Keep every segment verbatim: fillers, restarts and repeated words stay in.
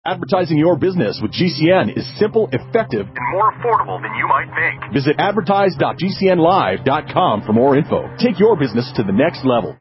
Advertising your business with G C N is simple, effective, and more affordable than you might think. Visit advertise dot g c n live dot com for more info. Take your business to the next level.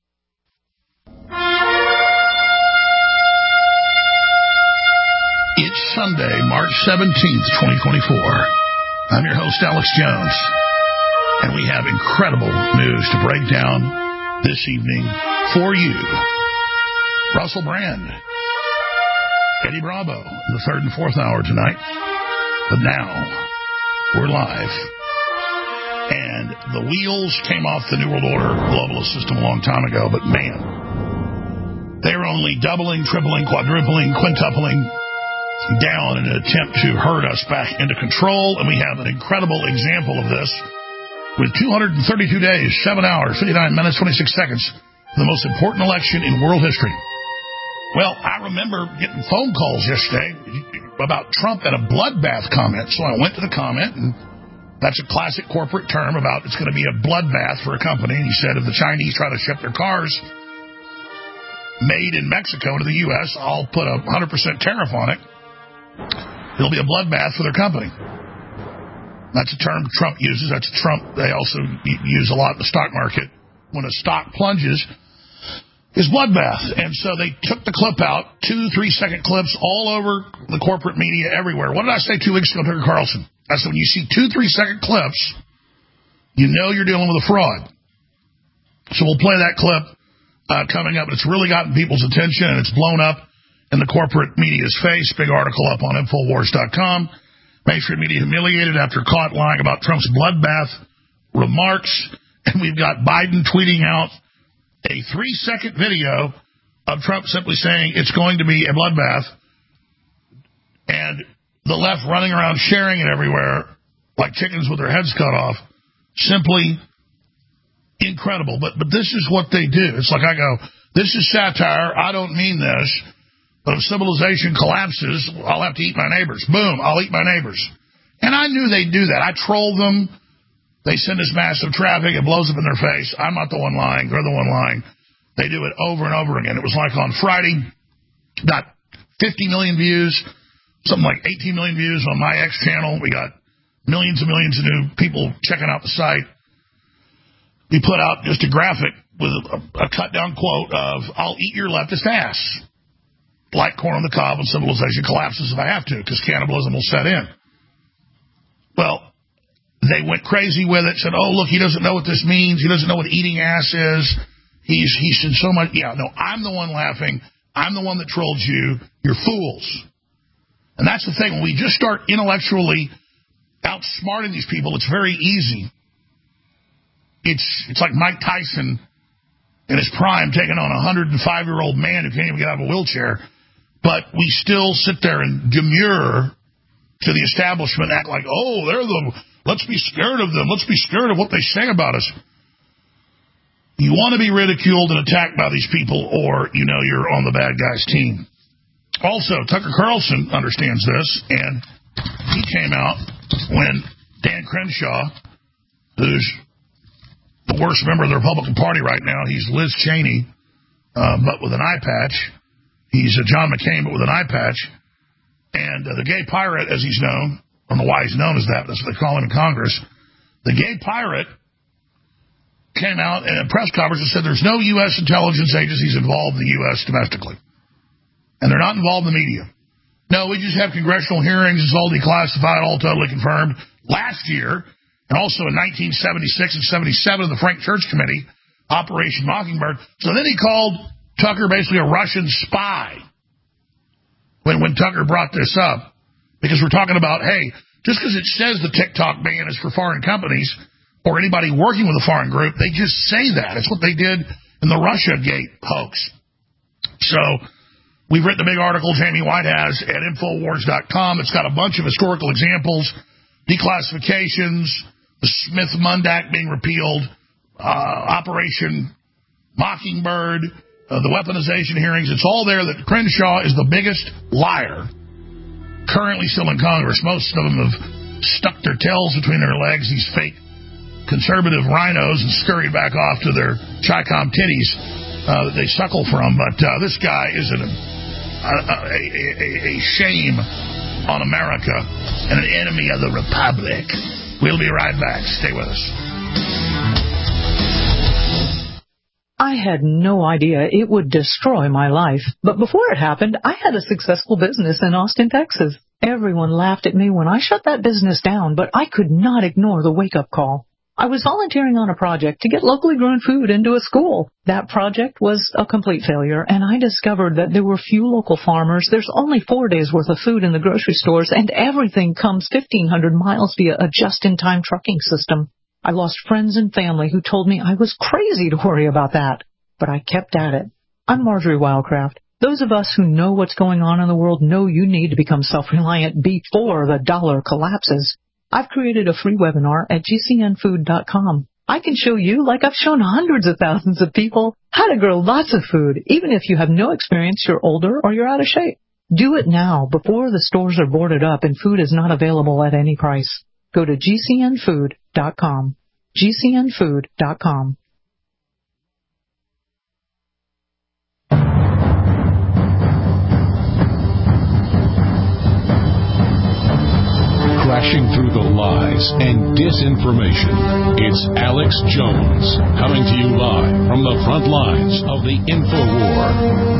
It's Sunday, March seventeenth, twenty twenty-four. I'm your host, Alex Jones, and we have incredible news to break down this evening for you. Russell Brand, Eddie Bravo in the third and fourth hour tonight. But now, we're live. And the wheels came off the New World Order globalist system a long time ago, but man, they're only doubling, tripling, quadrupling, quintupling down in an attempt to herd us back into control. And we have an incredible example of this with two hundred thirty-two days, seven hours, fifty-nine minutes, twenty-six seconds, the most important election in world history. Well, I remember getting phone calls yesterday about Trump at a bloodbath comment. So I went to the comment, and that's a classic corporate term about it's going to be a bloodbath for a company. And he said if the Chinese try to ship their cars made in Mexico to the U S, I'll put a one hundred percent tariff on it. It'll be a bloodbath for their company. That's a term Trump uses. That's a Trump they also use a lot in the stock market. When a stock plunges, is bloodbath. And so they took the clip out, two, three-second clips all over the corporate media everywhere. What did I say two weeks ago, Tucker Carlson? I said when you see two, three-second clips, you know you're dealing with a fraud. So we'll play that clip uh, coming up. It's really gotten people's attention, and it's blown up in the corporate media's face. Big article up on Infowars dot com. Mainstream media humiliated after caught lying about Trump's bloodbath remarks. And we've got Biden tweeting out a three-second video of Trump simply saying it's going to be a bloodbath, and the left running around sharing it everywhere like chickens with their heads cut off. Simply incredible. But but this is what they do. It's like I go, this is satire. I don't mean this. But if civilization collapses, I'll have to eat my neighbors. Boom, I'll eat my neighbors. And I knew they'd do that. I troll them. They send us massive traffic. It blows up in their face. I'm not the one lying. They're the one lying. They do it over and over again. It was like on Friday, got fifty million views, something like eighteen million views on my X channel. We got millions and millions of new people checking out the site. We put out just a graphic with a, a cut-down quote of, I'll eat your leftist ass. Like corn on the cob when civilization collapses if I have to, because cannibalism will set in. Well, they went crazy with it, said, oh, look, he doesn't know what this means. He doesn't know what eating ass is. He's he said so much. Yeah, no, I'm the one laughing. I'm the one that trolled you. You're fools. And that's the thing. When we just start intellectually outsmarting these people, it's very easy. It's it's like Mike Tyson in his prime taking on a one hundred five-year-old man who can't even get out of a wheelchair. But we still sit there and demur to the establishment, act like, oh, they're the... Let's be scared of them. Let's be scared of what they say about us. You want to be ridiculed and attacked by these people, or you know you're on the bad guys' team. Also, Tucker Carlson understands this, and he came out when Dan Crenshaw, who's the worst member of the Republican Party right now, he's Liz Cheney, uh, but with an eye patch. He's a John McCain, but with an eye patch. And uh, the gay pirate, as he's known, I don't know why he's known as that, but that's what they call him in Congress. The gay pirate came out in a press conference and said there's no U S intelligence agencies involved in the U S domestically. And they're not involved in the media. No, we just have congressional hearings. It's all declassified, all totally confirmed. Last year, and also in nineteen seventy-six and seventy-seven, the Frank Church Committee, Operation Mockingbird. So then he called Tucker basically a Russian spy when, when Tucker brought this up. Because we're talking about, hey, just because it says the TikTok ban is for foreign companies or anybody working with a foreign group, they just say that. It's what they did in the Russiagate hoax. So we've written a big article, Jamie White has, at Infowars dot com. It's got a bunch of historical examples, declassifications, the Smith-Mundt being repealed, uh, Operation Mockingbird, uh, the weaponization hearings. It's all there that Crenshaw is the biggest liar currently still in Congress. Most of them have stuck their tails between their legs, these fake conservative rhinos, and scurried back off to their Chi-Com titties uh, that they suckle from. But uh, this guy is an a, a, a, a shame on America and an enemy of the Republic. We'll be right back. Stay with us. I had no idea it would destroy my life. But before it happened, I had a successful business in Austin, Texas. Everyone laughed at me when I shut that business down, but I could not ignore the wake-up call. I was volunteering on a project to get locally grown food into a school. That project was a complete failure, and I discovered that there were few local farmers. There's only four days' worth of food in the grocery stores, and everything comes fifteen hundred miles via a just-in-time trucking system. I lost friends and family who told me I was crazy to worry about that. But I kept at it. I'm Marjorie Wildcraft. Those of us who know what's going on in the world know you need to become self-reliant before the dollar collapses. I've created a free webinar at G C N food dot com. I can show you, like I've shown hundreds of thousands of people, how to grow lots of food, even if you have no experience, you're older, or you're out of shape. Do it now, before the stores are boarded up and food is not available at any price. Go to G C N food dot com. G C N food dot com. Crashing through the lies and disinformation. It's Alex Jones, coming to you live from the front lines of the InfoWar.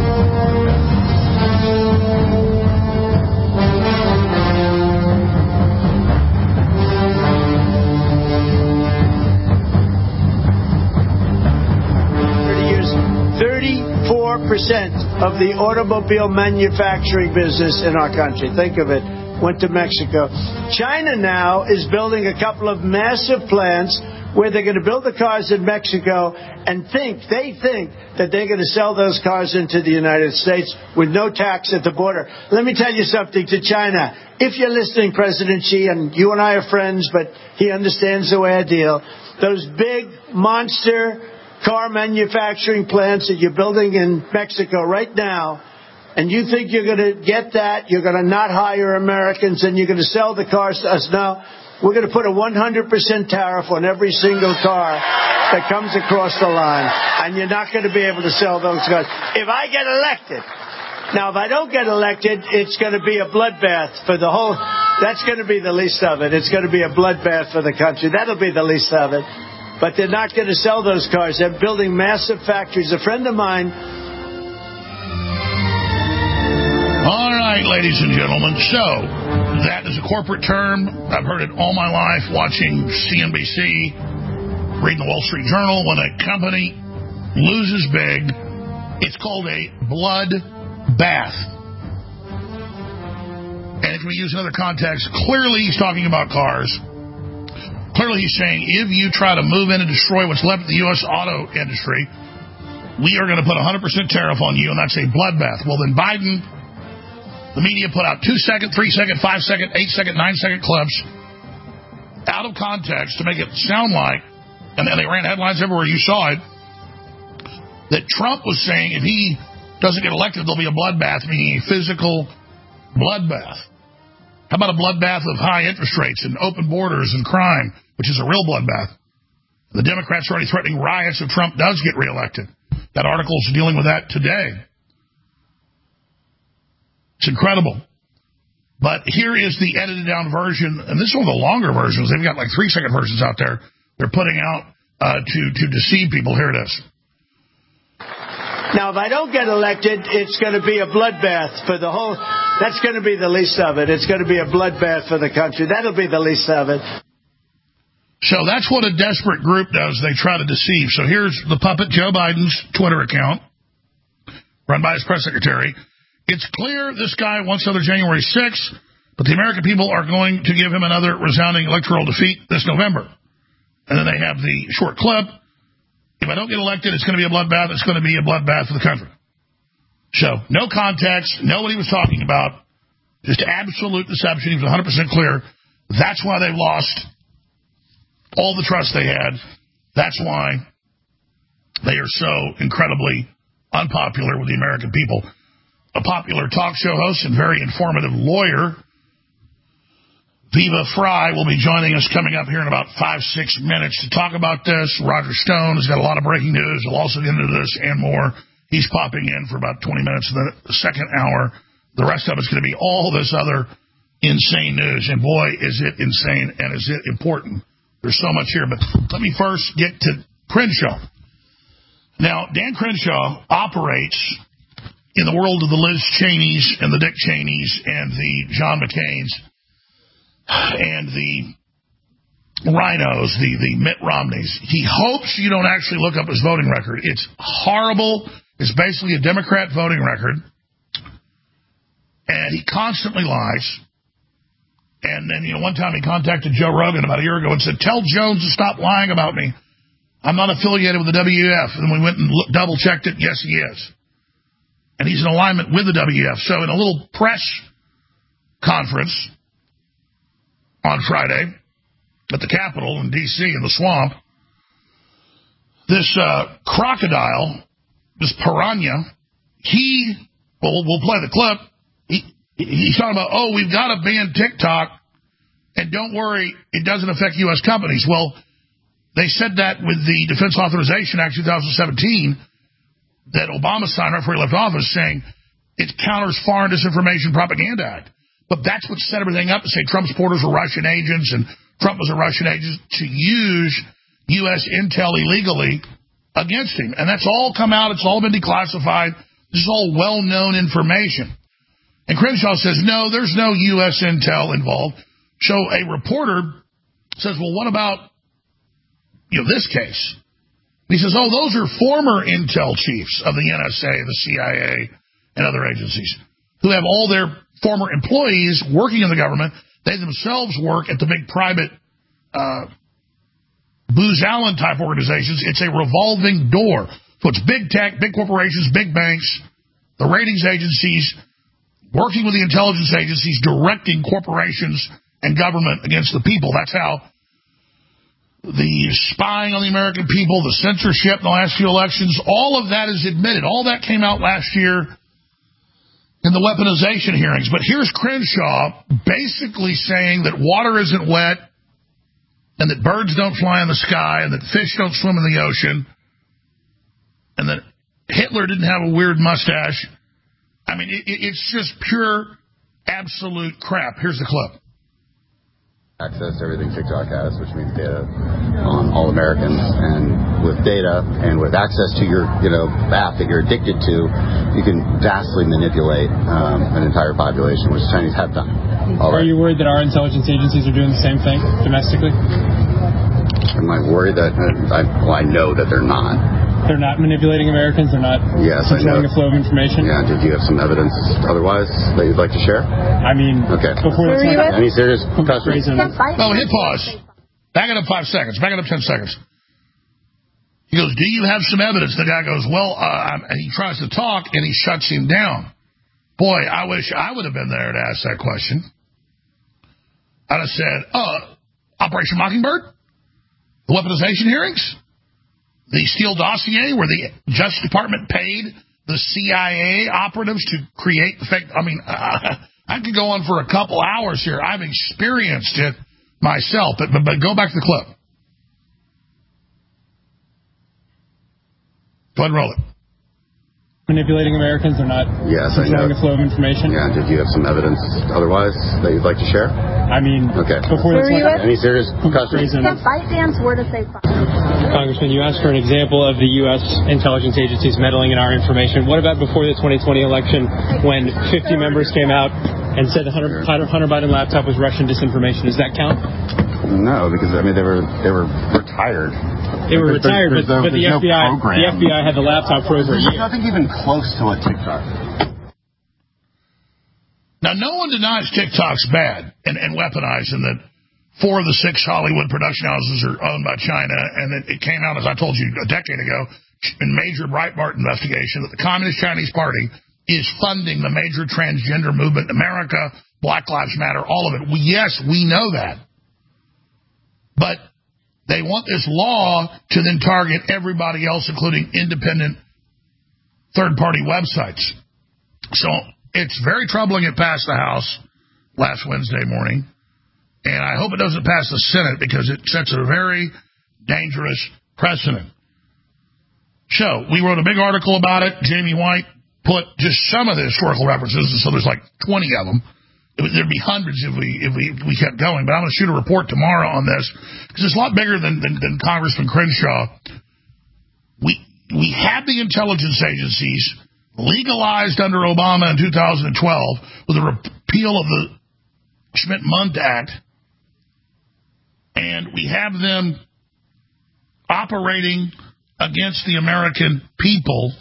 thirty-four percent of the automobile manufacturing business in our country, think of it, went to Mexico. China now is building a couple of massive plants where they're going to build the cars in Mexico and think, they think that they're going to sell those cars into the United States with no tax at the border. Let me tell you something to China. If you're listening, President Xi, and you and I are friends, but he understands the way I deal, those big monster car manufacturing plants that you're building in Mexico right now, and you think you're going to get that, you're going to not hire Americans, and you're going to sell the cars to us. Now, we're going to put a one hundred percent tariff on every single car that comes across the line, and you're not going to be able to sell those cars. If I get elected, now, if I don't get elected, it's going to be a bloodbath for the whole, that's going to be the least of it. It's going to be a bloodbath for the country. That'll be the least of it. But they're not going to sell those cars. They're building massive factories. A friend of mine... All right, ladies and gentlemen, so that is a corporate term. I've heard it all my life watching C N B C, reading the Wall Street Journal. When a company loses big, it's called a blood bath. And if we use another context, clearly he's talking about cars. Clearly he's saying, if you try to move in and destroy what's left of the U S auto industry, we are going to put a one hundred percent tariff on you, and that's a bloodbath. Well, then Biden, the media put out two-second, three-second, five-second, eight-second, nine-second clips out of context to make it sound like, and then they ran headlines everywhere, you saw it, that Trump was saying if he doesn't get elected, there'll be a bloodbath, meaning a physical bloodbath. How about a bloodbath of high interest rates and open borders and crime, which is a real bloodbath? The Democrats are already threatening riots if Trump does get reelected. That article's dealing with that today. It's incredible. But here is the edited down version, and this is one of the longer versions. They've got like three-second versions out there they're putting out uh, to, to deceive people. Here it is. Now, if I don't get elected, it's going to be a bloodbath for the whole... That's going to be the least of it. It's going to be a bloodbath for the country. That'll be the least of it. So that's what a desperate group does. They try to deceive. So here's the puppet Joe Biden's Twitter account, run by his press secretary. It's clear this guy wants another January sixth, but the American people are going to give him another resounding electoral defeat this November. And then they have the short clip. If I don't get elected, it's going to be a bloodbath. It's going to be a bloodbath for the country. So, no context, know what he was talking about. Just absolute deception. He was one hundred percent clear. That's why they've lost all the trust they had. That's why they are so incredibly unpopular with the American people. A popular talk show host and very informative lawyer, Viva Fry, will be joining us coming up here in about five, six minutes to talk about this. Roger Stone has got a lot of breaking news. We'll also get into this and more. He's popping in for about twenty minutes. In the second hour, the rest of it's going to be all this other insane news. And boy, is it insane and is it important. There's so much here. But let me first get to Crenshaw. Now, Dan Crenshaw operates in the world of the Liz Cheneys and the Dick Cheneys and the John McCains and the rhinos, the, the Mitt Romneys. He hopes you don't actually look up his voting record. It's horrible. It's basically a Democrat voting record. And he constantly lies. And then, you know, one time he contacted Joe Rogan about a year ago and said, tell Jones to stop lying about me. I'm not affiliated with the W F. And we went and look, double-checked it. Yes, he is. And he's in alignment with the W F. So in a little press conference on Friday at the Capitol in D C in the swamp, this uh, crocodile, this piranha, he, well, we'll play the clip. He, he's talking about, oh, we've got to ban TikTok, and don't worry, it doesn't affect U S companies. Well, they said that with the Defense Authorization Act two thousand seventeen that Obama signed right before he left office, saying it counters Foreign Disinformation Propaganda Act. But that's what set everything up to say Trump supporters were Russian agents and Trump was a Russian agent to use U S intel illegally against him. And that's all come out. It's all been declassified. This is all well-known information. And Crenshaw says, no, there's no U S intel involved. So a reporter says, well, what about, you know, this case? And he says, oh, those are former intel chiefs of the N S A, the C I A, and other agencies who have all their former employees working in the government. They themselves work at the big private uh, Booz Allen type organizations. It's a revolving door. So it's big tech, big corporations, big banks, the ratings agencies, working with the intelligence agencies, directing corporations and government against the people. That's how the spying on the American people, the censorship in the last few elections, all of that is admitted. All that came out last year in the weaponization hearings. But here's Crenshaw basically saying that water isn't wet and that birds don't fly in the sky and that fish don't swim in the ocean and that Hitler didn't have a weird mustache. I mean, it, it's just pure, absolute crap. Here's the clip. Access to everything TikTok has, which means data on all Americans, and with data and with access to your, you know, app that you're addicted to, you can vastly manipulate um, an entire population, which Chinese have done. All are right. you worried that our intelligence agencies are doing the same thing domestically? Am I worried that? Uh, I, well, I know that they're not. They're not manipulating Americans? They're not yes, controlling the flow of information? Yeah, did you have some evidence otherwise that you'd like to share? I mean, okay. Before this Any serious questions? Oh, hit pause. Back it up five seconds. Back it up ten seconds. He goes, do you have some evidence? The guy goes, well, uh, and he tries to talk, and he shuts him down. Boy, I wish I would have been there to ask that question. I'd have said, uh, Operation Mockingbird? The weaponization hearings? The Steele dossier where the Justice Department paid the C I A operatives to create the fake. I mean, uh, I could go on for a couple hours here. I've experienced it myself. But, but, but go back to the clip. Go ahead and roll it. Manipulating Americans or not yes, controlling the flow of information? Yeah, did you have some evidence otherwise that you'd like to share? I mean, okay. Before this one, any serious questions? ByteDance were to say Congressman, you asked for an example of the U S intelligence agencies meddling in our information. What about before the twenty twenty election when fifty members came out and said the Hunter, Hunter Biden laptop was Russian disinformation? Does that count? No, because, I mean, they were they were retired. They were there's, retired, there's, but, there's but the no F B I program. the F B I had the laptop for over a year. There's nothing even close to a TikTok. Now, no one denies TikTok's bad and, and weaponized, and that four of the six Hollywood production houses are owned by China, and that it came out, as I told you a decade ago, in major Breitbart investigation, that the Communist Chinese Party is funding the major transgender movement in America, Black Lives Matter, all of it. We, yes, we know that. But they want this law to then target everybody else, including independent third-party websites. So it's very troubling it passed the House last Wednesday morning, and I hope it doesn't pass the Senate because it sets a very dangerous precedent. show. We wrote a big article about it. Jamie White put just some of the historical references, so there's like twenty of them. It would, there'd be hundreds if we if we, we kept going. But I'm going to shoot a report tomorrow on this because it's a lot bigger than, than, than Congressman Crenshaw. We we had the intelligence agencies legalized under Obama in two thousand twelve with a repeal of the Schmidt-Mundt Act, and we have them operating against the American people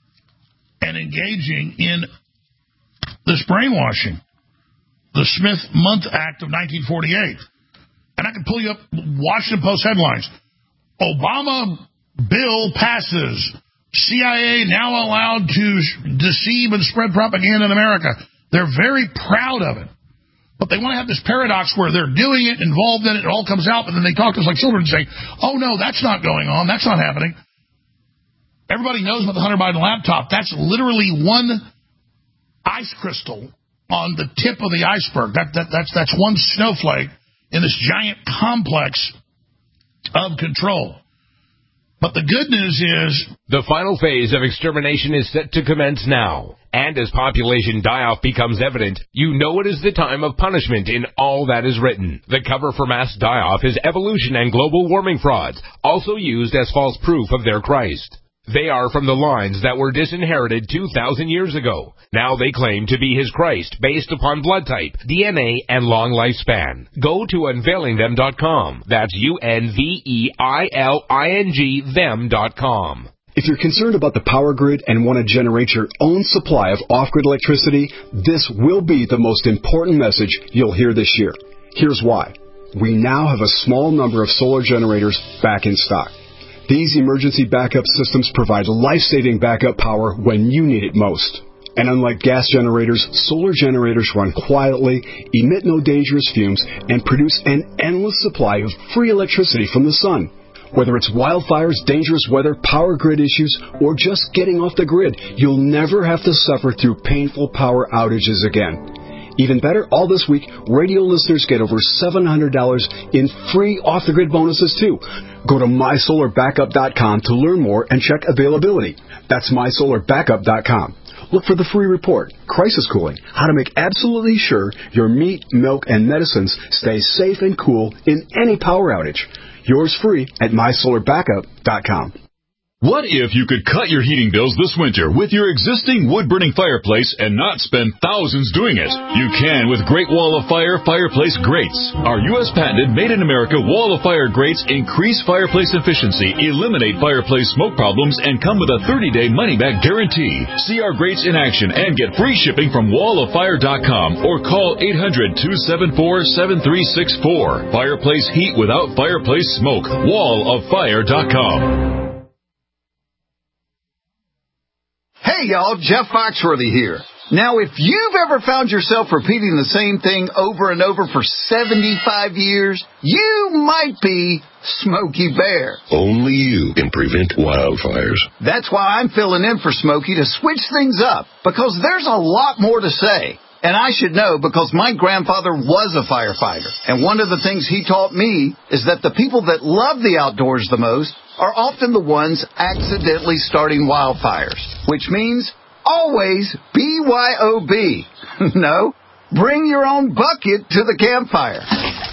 and engaging in this brainwashing. The Smith-Mundt Act of nineteen forty-eight. And I can pull you up Washington Post headlines. Obama bill passes. C I A now allowed to deceive and spread propaganda in America. They're very proud of it. But they want to have this paradox where they're doing it, involved in it, it all comes out, but then they talk to us like children and say, oh, no, that's not going on. That's not happening. Everybody knows about the Hunter Biden laptop. That's literally one ice crystal on the tip of the iceberg. That, that that's that's one snowflake in this giant complex of control. But the good news is the final phase of extermination is set to commence now. And as population die-off becomes evident, you know it is the time of punishment in all that is written. The cover for mass die-off is evolution and global warming frauds, also used as false proof of their Christ. They are from the lines that were disinherited two thousand years ago. Now they claim to be his Christ based upon blood type, D N A, and long lifespan. Go to unveiling them dot com. That's U N V E I L I N G them dot com. If you're concerned about the power grid and want to generate your own supply of off-grid electricity, this will be the most important message you'll hear this year. Here's why. We now have a small number of solar generators back in stock. These emergency backup systems provide life-saving backup power when you need it most. And unlike gas generators, solar generators run quietly, emit no dangerous fumes, and produce an endless supply of free electricity from the sun. Whether it's wildfires, dangerous weather, power grid issues, or just getting off the grid, you'll never have to suffer through painful power outages again. Even better, all this week, radio listeners get over seven hundred dollars in free off-the-grid bonuses, too. Go to my solar backup dot com to learn more and check availability. That's my solar backup dot com. Look for the free report, Crisis Cooling, how to make absolutely sure your meat, milk, and medicines stay safe and cool in any power outage. Yours free at my solar backup dot com. What if you could cut your heating bills this winter with your existing wood-burning fireplace and not spend thousands doing it? You can with Great Wall of Fire Fireplace Grates. Our U S patented made-in-America Wall of Fire grates increase fireplace efficiency, eliminate fireplace smoke problems, and come with a thirty-day money-back guarantee. See our grates in action and get free shipping from wall of fire dot com or call eight hundred, two seven four, seven three six four. Fireplace heat without fireplace smoke. wall of fire dot com. Hey, y'all, Jeff Foxworthy here. Now, if you've ever found yourself repeating the same thing over and over for seventy-five years, you might be Smokey Bear. Only you can prevent wildfires. That's why I'm filling in for Smokey to switch things up, because there's a lot more to say. And I should know because my grandfather was a firefighter. And one of the things he taught me is that the people that love the outdoors the most are often the ones accidentally starting wildfires. Which means always B Y O B. No, bring your own bucket to the campfire.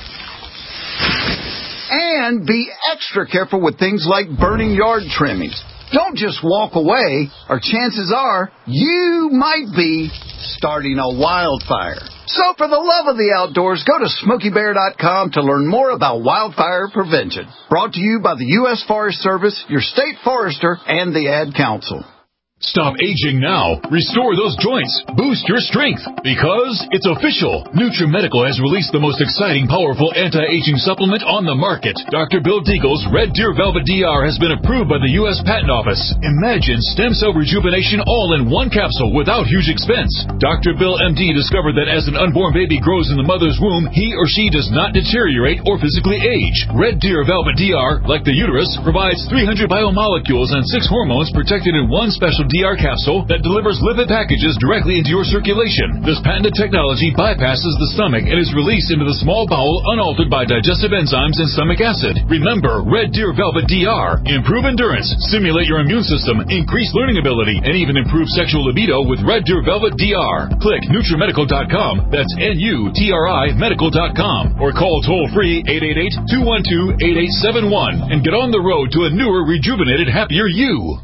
And be extra careful with things like burning yard trimmings. Don't just walk away, or chances are you might be starting a wildfire. So for the love of the outdoors, go to smokey bear dot com to learn more about wildfire prevention. Brought to you by the U S Forest Service, your state forester, and the Ad Council. Stop aging now. Restore those joints. Boost your strength. Because it's official. NutriMedical has released the most exciting, powerful anti-aging supplement on the market. Doctor Bill Deagle's Red Deer Velvet D R has been approved by the U S Patent Office. Imagine stem cell rejuvenation all in one capsule without huge expense. Doctor Bill M D discovered that as an unborn baby grows in the mother's womb, he or she does not deteriorate or physically age. Red Deer Velvet D R, like the uterus, provides three hundred biomolecules and six hormones protected in one special D R capsule that delivers lipid packages directly into your circulation. This patented technology bypasses the stomach and is released into the small bowel unaltered by digestive enzymes and stomach acid. Remember, Red Deer Velvet D R. Improve endurance, stimulate your immune system, increase learning ability, and even improve sexual libido with Red Deer Velvet D R. Click NutriMedical dot com. That's N U T R I Medical dot com. Or call toll-free eight eight eight, two one two, eight eight seven one and get on the road to a newer, rejuvenated, happier you.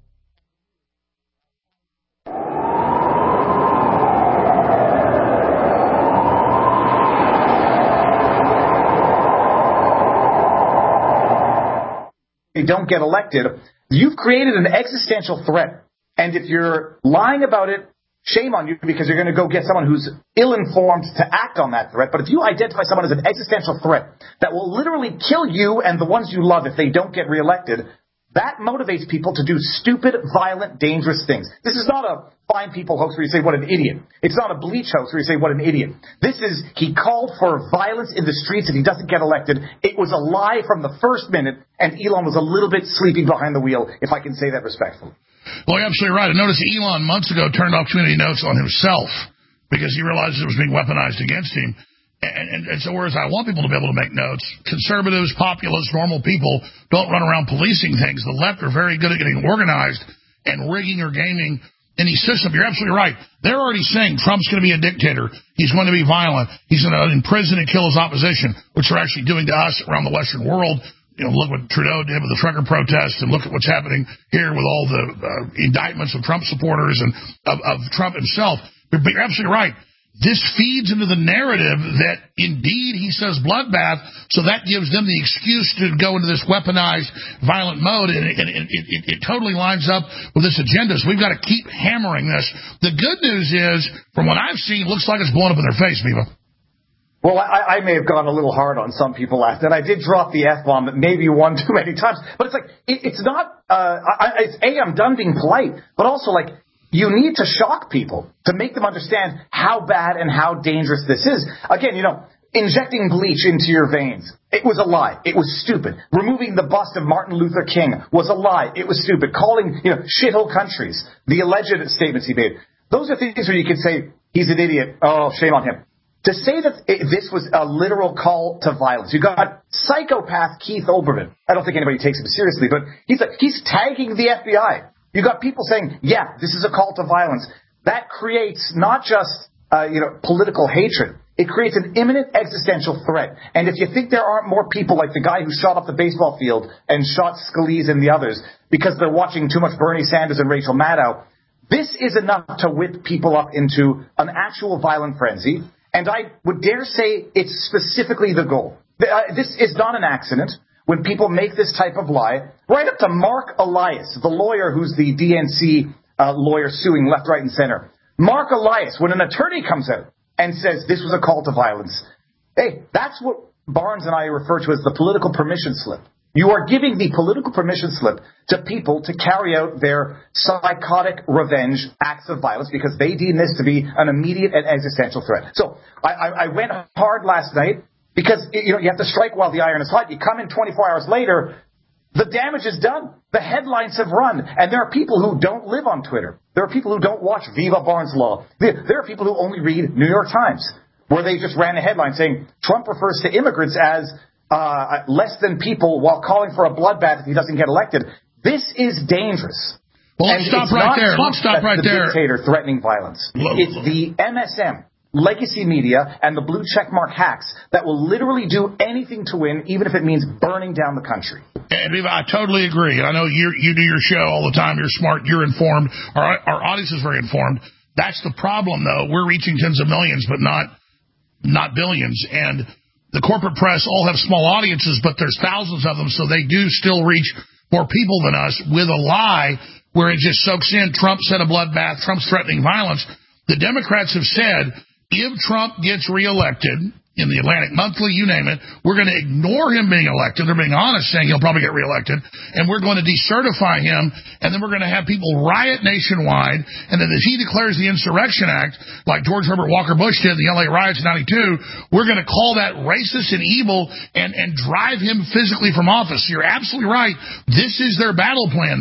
They don't get elected, you've created an existential threat. And if you're lying about it, shame on you, because you're going to go get someone who's ill-informed to act on that threat. But if you identify someone as an existential threat that will literally kill you and the ones you love if they don't get reelected, that motivates people to do stupid, violent, dangerous things. This is not a Fine People hoax where you say, what an idiot. It's not a Bleach hoax where you say, what an idiot. This is, he called for violence in the streets if he doesn't get elected. It was a lie from the first minute, and Elon was a little bit sleeping behind the wheel, if I can say that respectfully. Well, you're absolutely right. I noticed Elon months ago turned off community notes on himself because he realized it was being weaponized against him. And, and, and so whereas I want people to be able to make notes, conservatives, populists, normal people don't run around policing things. The left are very good at getting organized and rigging or gaming any system. You're absolutely right. They're already saying Trump's going to be a dictator. He's going to be violent. He's going to imprison and kill his opposition, which they're actually doing to us around the Western world. You know, look what Trudeau did with the trucker protests, and look at what's happening here with all the uh, indictments of Trump supporters and of, of Trump himself. But you're absolutely right. This feeds into the narrative that indeed he says bloodbath, so that gives them the excuse to go into this weaponized violent mode, and it, it, it, it totally lines up with this agenda. So we've got to keep hammering this. The good news is, from what I've seen, it looks like it's blown up in their face, Viva. Well, I, I may have gone a little hard on some people last night. I did drop the F-bomb maybe one too many times. But it's like, it, it's not, uh, I, it's, A, I'm done being polite, but also like, you need to shock people to make them understand how bad and how dangerous this is. Again, you know, injecting bleach into your veins, it was a lie. It was stupid. Removing the bust of Martin Luther King was a lie. It was stupid. Calling, you know, shithole countries, the alleged statements he made. Those are things where you could say, he's an idiot. Oh, shame on him. To say that it, this was a literal call to violence. You got psychopath Keith Olbermann. I don't think anybody takes him seriously, but he's like, he's tagging the F B I. You got people saying, yeah, this is a call to violence. That creates not just, uh, you know, political hatred. It creates an imminent existential threat. And if you think there aren't more people like the guy who shot up the baseball field and shot Scalise and the others because they're watching too much Bernie Sanders and Rachel Maddow, this is enough to whip people up into an actual violent frenzy. And I would dare say it's specifically the goal. Uh, this is not an accident when people make this type of lie, right up to Mark Elias, the lawyer who's the D N C uh, lawyer suing left, right, and center. Mark Elias, when an attorney comes out and says this was a call to violence, hey, that's what Barnes and I refer to as the political permission slip. You are giving the political permission slip to people to carry out their psychotic revenge acts of violence because they deem this to be an immediate and existential threat. So I, I, I went hard last night because, you know, you have to strike while the iron is hot. You come in twenty-four hours later, the damage is done. The headlines have run. And there are people who don't live on Twitter. There are people who don't watch Viva Barnes Law. There, there are people who only read New York Times, where they just ran a headline saying Trump refers to immigrants as Uh, less than people while calling for a bloodbath if he doesn't get elected. This is dangerous. Well, let's and stop right there. Let's stop right the there. Dictator threatening violence. It's the M S M, legacy media, and the blue checkmark hacks that will literally do anything to win, even if it means burning down the country. And Viva, I totally agree. I know you you do your show all the time. You're smart. You're informed. Our our audience is very informed. That's the problem, though. We're reaching tens of millions, but not not billions. And the corporate press all have small audiences, but there's thousands of them, so they do still reach more people than us with a lie where it just soaks in. Trump said a bloodbath. Trump's threatening violence. The Democrats have said if Trump gets reelected in the Atlantic Monthly, you name it, we're going to ignore him being elected. They're being honest, saying he'll probably get reelected, and we're going to decertify him, and then we're going to have people riot nationwide, and then if he declares the Insurrection Act, like George Herbert Walker Bush did in the L A riots in ninety-two, we're going to call that racist and evil and, and drive him physically from office. So you're absolutely right. This is their battle plan now.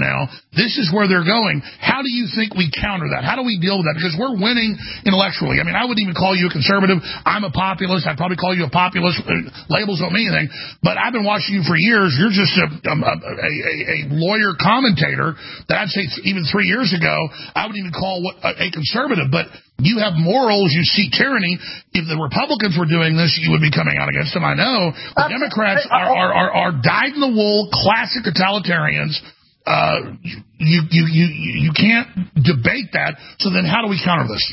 this is where they're going. How do you think we counter that? How do we deal with that? Because we're winning intellectually. I mean, I wouldn't even call you a conservative. I'm a populist. I'd probably call you a populist. Labels don't mean anything. But I've been watching you for years. You're just a, a, a, a lawyer commentator that I'd say even three years ago, I wouldn't even call what, a, a conservative. But you have morals. You see tyranny. If the Republicans were doing this, you would be coming out against them. I know. The Democrats are, are, are, are dyed-in-the-wool, classic totalitarians. Uh, you, you, you, you can't debate that. So then how do we counter this?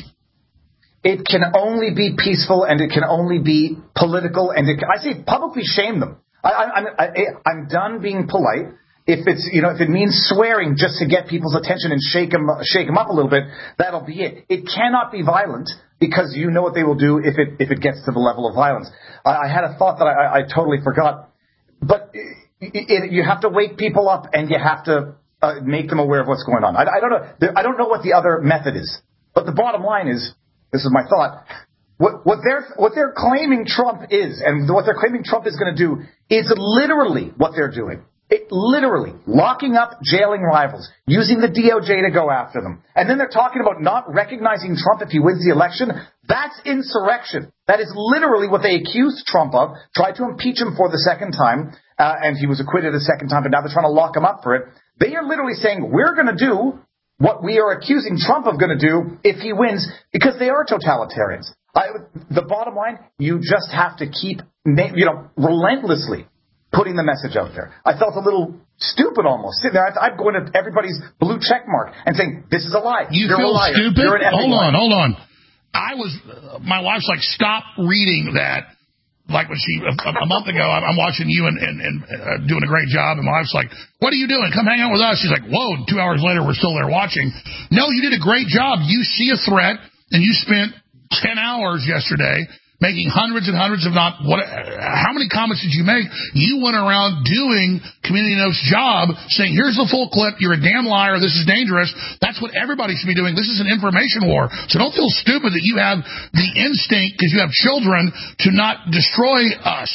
It can only be peaceful, and it can only be political. And it, I say publicly shame them. I, I, I'm, I, I'm done being polite. If it's, you know, if it means swearing just to get people's attention and shake them, shake them up a little bit, that'll be it. It cannot be violent, because you know what they will do if it, if it gets to the level of violence. I, I had a thought that I, I totally forgot, but it, it, you have to wake people up, and you have to uh, make them aware of what's going on. I, I don't know. I don't know what the other method is, but the bottom line is, this is my thought. What, what they're what they're claiming Trump is, and what they're claiming Trump is going to do, is literally what they're doing. It, literally locking up, jailing rivals, using the D O J to go after them. And then they're talking about not recognizing Trump if he wins the election. That's insurrection. That is literally what they accused Trump of, tried to impeach him for the second time, uh, and he was acquitted a second time, but now they're trying to lock him up for it. They are literally saying, we're going to do what we are accusing Trump of going to do if he wins, because they are totalitarians. I, the bottom line, you just have to keep, you know, relentlessly putting the message out there. I felt a little stupid almost. Sitting there, I'm going to everybody's blue check mark and saying, this is a lie. You You're feel a liar. stupid? You're an hold on, liar. hold on. I was, uh, my wife's like, stop reading that. Like when she, a, a month ago, I'm watching you and, and, and uh, doing a great job, and my wife's like, what are you doing? Come hang out with us. She's like, whoa, two hours later, we're still there watching. No, you did a great job. You see a threat, and you spent ten hours yesterday making hundreds and hundreds of not, what, how many comments did you make? You went around doing Community Notes' job, saying, here's the full clip, you're a damn liar, this is dangerous. That's what everybody should be doing. This is an information war. So don't feel stupid that you have the instinct, because you have children, to not destroy us.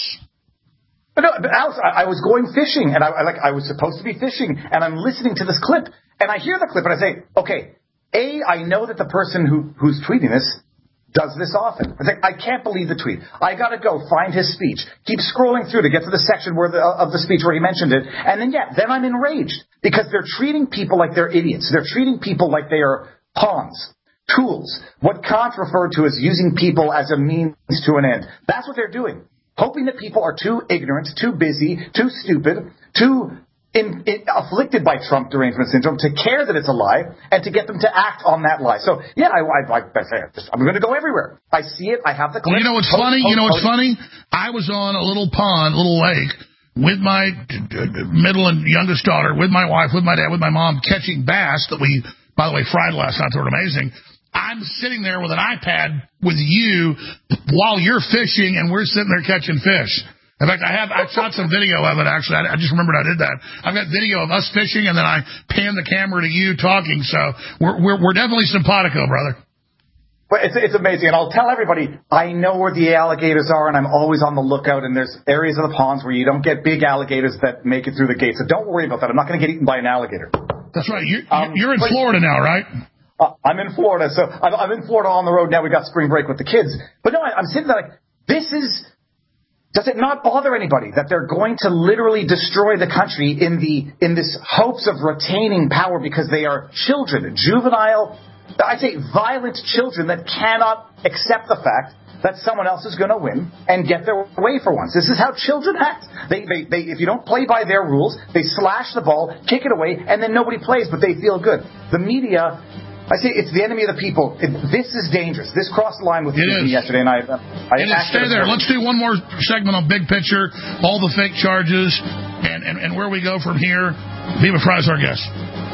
But no, but Alex, I, I was going fishing, and I, I like I was supposed to be fishing, and I'm listening to this clip, and I hear the clip, and I say, okay, A, I know that the person who who's tweeting this does this often. I think, I can't believe the tweet. I got to go find his speech. Keep scrolling through to get to the section where the, of the speech where he mentioned it. And then, yeah, then I'm enraged, because they're treating people like they're idiots. They're treating people like they are pawns, tools. What Kant referred to as using people as a means to an end. That's what they're doing. Hoping that people are too ignorant, too busy, too stupid, too In, in, afflicted by Trump derangement syndrome to care that it's a lie, and to get them to act on that lie. So, yeah, I, I, I say I'm going to go everywhere. I see it. I have the clip. Well, you know what's post, funny? Post, you know what's post. funny? I was on a little pond, a little lake, with my middle and youngest daughter, with my wife, with my dad, with my mom, catching bass that we, by the way, fried last night. They were amazing. I'm sitting there with an iPad with you while you're fishing, and we're sitting there catching fish. In fact, I have I shot some video of it, actually. I, I just remembered I did that. I've got video of us fishing, and then I pan the camera to you talking. So we're we're, we're definitely simpatico, brother. Well, it's, it's amazing. And I'll tell everybody, I know where the alligators are, and I'm always on the lookout. And there's areas of the ponds where you don't get big alligators that make it through the gate. So don't worry about that. I'm not going to get eaten by an alligator. That's right. You're, um, you're in but, Florida now, right? Uh, I'm in Florida. So I'm, I'm in Florida on the road now. We got spring break with the kids. But no, I, I'm sitting there like, this is... Does it not bother anybody that they're going to literally destroy the country in the in this hopes of retaining power because they are children, juvenile, I say violent children that cannot accept the fact that someone else is going to win and get their way for once? This is how children act. They, they, they, if you don't play by their rules, they slash the ball, kick it away, and then nobody plays, but they feel good. The media... I say it's the enemy of the people. It, this is dangerous. This crossed the line with me yesterday, and I. I it is. Stay there. Let's do one more segment on big picture, all the fake charges, and, and, and where we go from here. Viva Fry's our guest.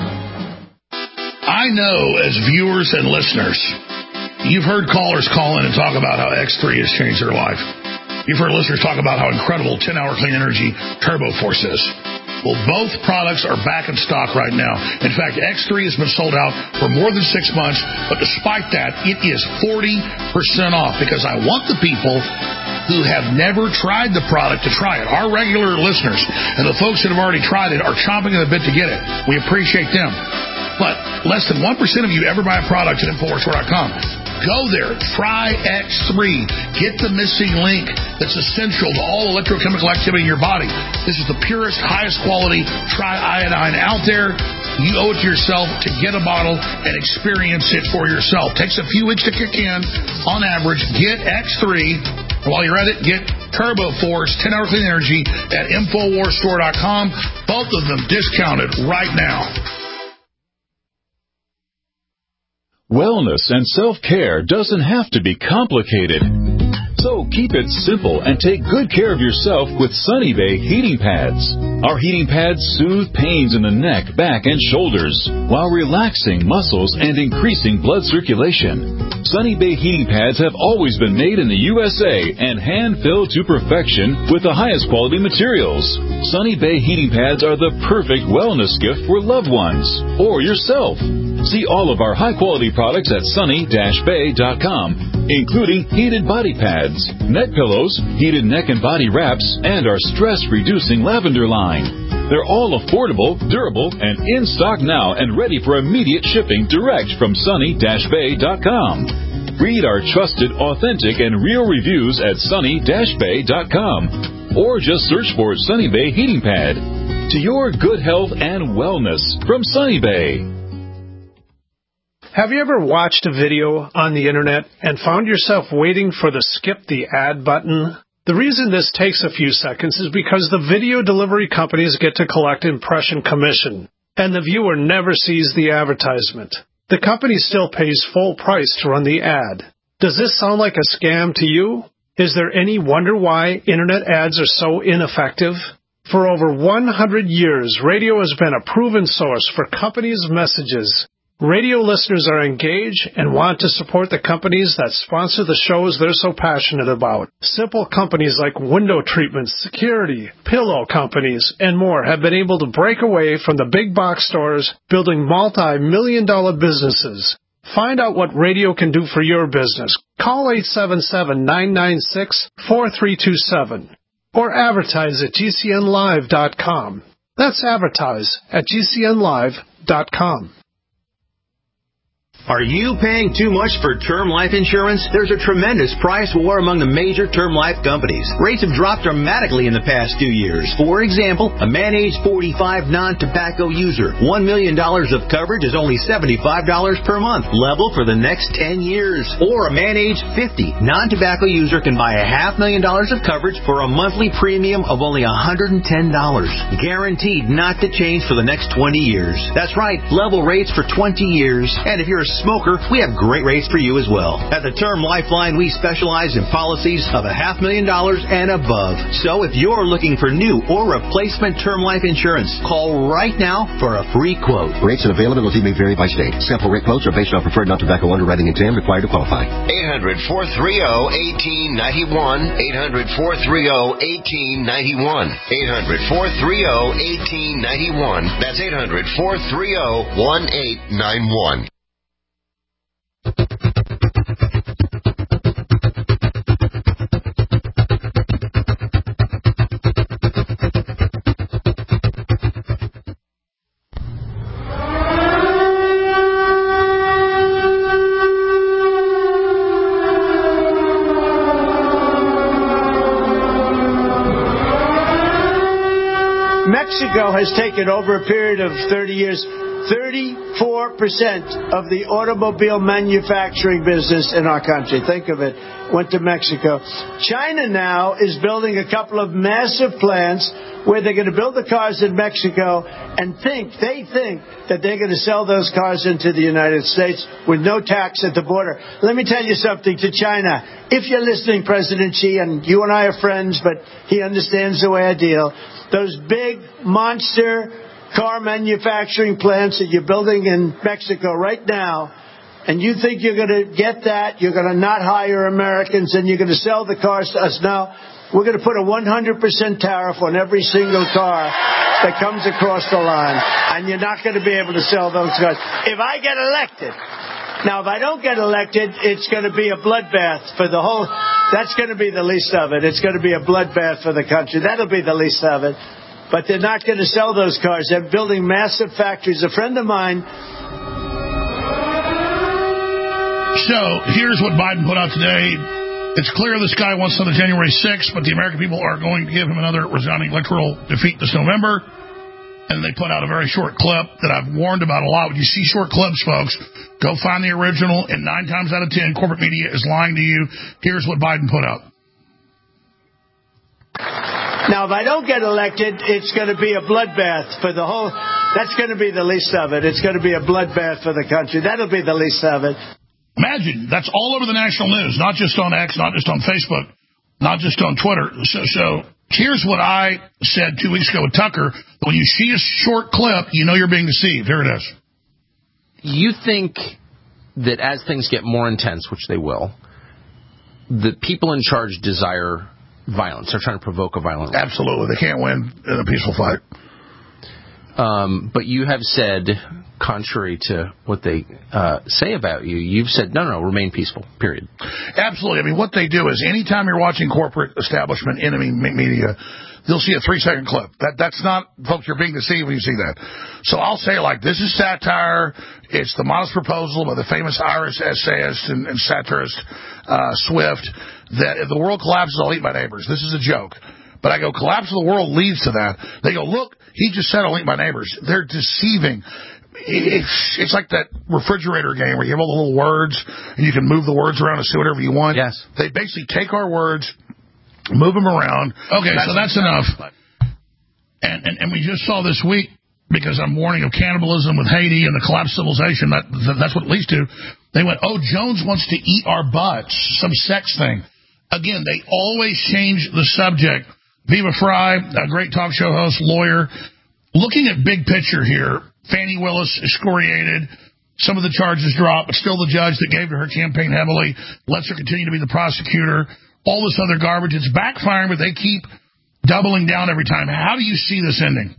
I know, as viewers and listeners, you've heard callers call in and talk about how X three has changed their life. You've heard listeners talk about how incredible ten-hour clean energy Turbo Force is. Well, both products are back in stock right now. In fact, X three has been sold out for more than six months, but despite that, it is forty percent off, because I want the people who have never tried the product to try it. Our regular listeners and the folks that have already tried it are chomping at the bit to get it. We appreciate them. But less than one percent of you ever buy a product at Infowars Store dot com. Go there. Try X three. Get the missing link that's essential to all electrochemical activity in your body. This is the purest, highest quality tri-iodine out there. You owe it to yourself to get a bottle and experience it for yourself. Takes a few weeks to kick in. On average, get X three. While you're at it, get Turbo Force ten hour clean energy at Infowars Store dot com. Both of them discounted right now. Wellness and self-care doesn't have to be complicated. So keep it simple and take good care of yourself with Sunny Bay heating pads. Our heating pads soothe pains in the neck, back, and shoulders while relaxing muscles and increasing blood circulation. Sunny Bay heating pads have always been made in the U S A and hand-filled to perfection with the highest quality materials. Sunny Bay heating pads are the perfect wellness gift for loved ones or yourself. See all of our high-quality products at sunny dash bay dot com, including heated body pads, neck pillows, heated neck and body wraps, and our stress-reducing lavender line. They're all affordable, durable, and in stock now and ready for immediate shipping direct from sunny dash bay dot com. Read our trusted, authentic, and real reviews at sunny dash bay dot com or just search for Sunny Bay Heating Pad. To your good health and wellness from Sunny Bay. Have you ever watched a video on the internet and found yourself waiting for the skip the ad button? The reason this takes a few seconds is because the video delivery companies get to collect impression commission, and the viewer never sees the advertisement. The company still pays full price to run the ad. Does this sound like a scam to you? Is there any wonder why internet ads are so ineffective? For over one hundred years, radio has been a proven source for companies' messages. Radio listeners are engaged and want to support the companies that sponsor the shows they're so passionate about. Simple companies like window treatments, security, pillow companies, and more have been able to break away from the big box stores, building multi-million dollar businesses. Find out what radio can do for your business. Call eight seven seven, nine nine six, four three two seven or advertise at G C N live dot com. That's advertise at G C N live dot com. Are you paying too much for term life insurance? There's a tremendous price war among the major term life companies. Rates have dropped dramatically in the past two years. For example, a man age forty-five non-tobacco user, one million dollars of coverage is only seventy-five dollars per month, level for the next ten years. Or a man age fifty non-tobacco user can buy a half million dollars of coverage for a monthly premium of only one hundred ten dollars. Guaranteed not to change for the next twenty years. That's right, level rates for twenty years. And if you're a smoker, we have great rates for you as well. At the Term Lifeline, we specialize in policies of a half million dollars and above. So if you're looking for new or replacement term life insurance, call right now for a free quote. Rates and availability may vary by state. Sample rate quotes are based on preferred non-tobacco underwriting exam required to qualify. eight hundred, four three zero, one eight nine one. eight hundred, four three zero, one eight nine one. eight hundred, four three zero, one eight nine one. That's eight hundred, four three zero, one eight nine one. Mexico has taken over a period of thirty years thirty-four percent of the automobile manufacturing business in our country. Think of it. Went to Mexico. China now is building a couple of massive plants where they're going to build the cars in Mexico and think, they think that they're going to sell those cars into the United States with no tax at the border. Let me tell you something to China. If you're listening, President Xi, and you and I are friends, but he understands the way I deal, those big monster car manufacturing plants that you're building in Mexico right now, and you think you're going to get that, you're going to not hire Americans, and you're going to sell the cars to us. Now, we're going to put a one hundred percent tariff on every single car that comes across the line, and you're not going to be able to sell those cars. If I get elected, Now, if I don't get elected, it's going to be a bloodbath for the whole... That's going to be the least of it. It's going to be a bloodbath for the country. That'll be the least of it. But they're not going to sell those cars. They're building massive factories. A friend of mine... So, here's what Biden put out today. It's clear this guy wants on the January sixth, but the American people are going to give him another resounding electoral defeat this November. And they put out a very short clip that I've warned about a lot. When you see short clips, folks, go find the original, and nine times out of ten, corporate media is lying to you. Here's what Biden put out. Now, if I don't get elected, it's going to be a bloodbath for the whole... That's going to be the least of it. It's going to be a bloodbath for the country. That'll be the least of it. Imagine, that's all over the national news, not just on X, not just on Facebook, not just on Twitter. So, so here's what I said two weeks ago with Tucker. When you see a short clip, you know you're being deceived. Here it is. You think that as things get more intense, which they will, the people in charge desire violence. They're trying to provoke a violent reaction. Absolutely. They can't win in a peaceful fight. Um, but you have said, contrary to what they uh, say about you, you've said, no, no, remain peaceful, period. Absolutely. I mean, what they do is anytime you're watching corporate establishment, enemy media, they'll see a three-second clip. That That's not, folks, you're being deceived when you see that. So I'll say, like, this is satire. It's the modest proposal by the famous Irish essayist and, and satirist uh, Swift that if the world collapses, I'll eat my neighbors. This is a joke. But I go, collapse of the world leads to that. They go, look, he just said I'll eat my neighbors. They're deceiving. It's, it's like that refrigerator game where you have all the little words and you can move the words around and say whatever you want. Yes. They basically take our words, move them around. Okay, that's so that's enough. And, and and we just saw this week, because I'm warning of cannibalism with Haiti and the collapsed civilization, that, that that's what it leads to. They went, oh, Jones wants to eat our butts, some sex thing. Again, they always change the subject. Viva Fry, a great talk show host, lawyer, looking at big picture here. Fannie Willis excoriated, some of the charges dropped, but still the judge that gave to her campaign heavily lets her continue to be the prosecutor. All this other garbage, it's backfiring, but they keep doubling down every time. How do you see this ending?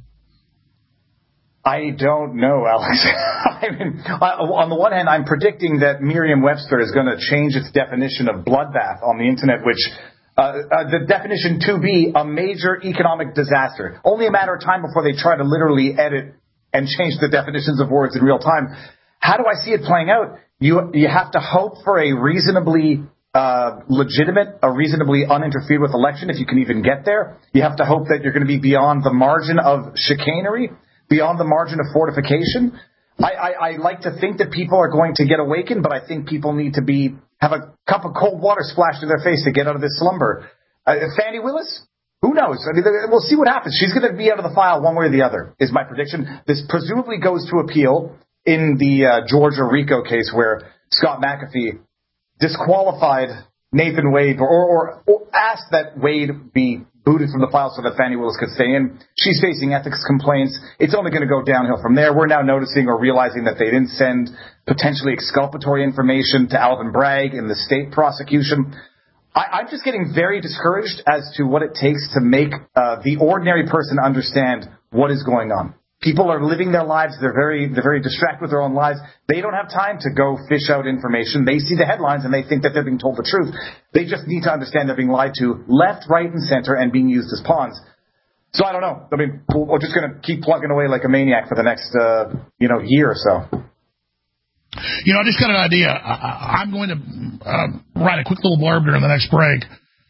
I don't know, Alex. I mean, on the one hand, I'm predicting that Merriam-Webster is going to change its definition of bloodbath on the internet, which uh, uh, the definition to be a major economic disaster. Only a matter of time before they try to literally edit and change the definitions of words in real time. How do I see it playing out? You you have to hope for a reasonably uh, legitimate, a reasonably uninterfered with election, if you can even get there. You have to hope that you're going to be beyond the margin of chicanery, beyond the margin of fortification. I, I, I like to think that people are going to get awakened, but I think people need to be have a cup of cold water splashed in their face to get out of this slumber. Uh, Fannie Willis? Who knows? I mean, we'll see what happens. She's going to be out of the file one way or the other, is my prediction. This presumably goes to appeal in the uh, Georgia RICO case where Scott McAfee disqualified Nathan Wade or, or, or asked that Wade be booted from the file so that Fannie Willis could stay in. She's facing ethics complaints. It's only going to go downhill from there. We're now noticing or realizing that they didn't send potentially exculpatory information to Alvin Bragg in the state prosecution. I, I'm just getting very discouraged as to what it takes to make uh, the ordinary person understand what is going on. People are living their lives. They're very, they're very distracted with their own lives. They don't have time to go fish out information. They see the headlines and they think that they're being told the truth. They just need to understand they're being lied to left, right, and center and being used as pawns. So I don't know. I mean, we're just going to keep plugging away like a maniac for the next, uh, you know, year or so. You know, I just got an idea. I, I'm going to uh, write a quick little blurb during the next break.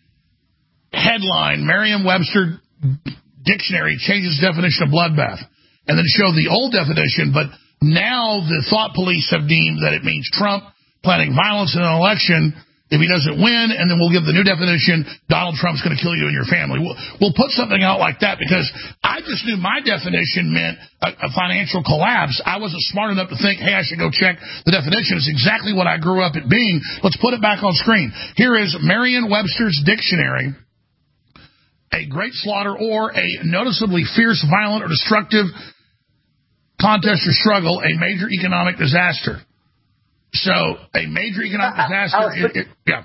Headline, Merriam-Webster Dictionary changes definition of bloodbath. And then show the old definition, but now the thought police have deemed that it means Trump planning violence in an election if he doesn't win, and then we'll give the new definition, Donald Trump's going to kill you and your family. We'll, we'll put something out like that because I just knew my definition meant a, a financial collapse. I wasn't smart enough to think, hey, I should go check the definition. It's exactly what I grew up at being. Let's put it back on screen. Here is Merriam-Webster's Dictionary. A great slaughter or a noticeably fierce, violent, or destructive contest or struggle, a major economic disaster. So, a major economic uh, disaster, Alex, it, it, yeah.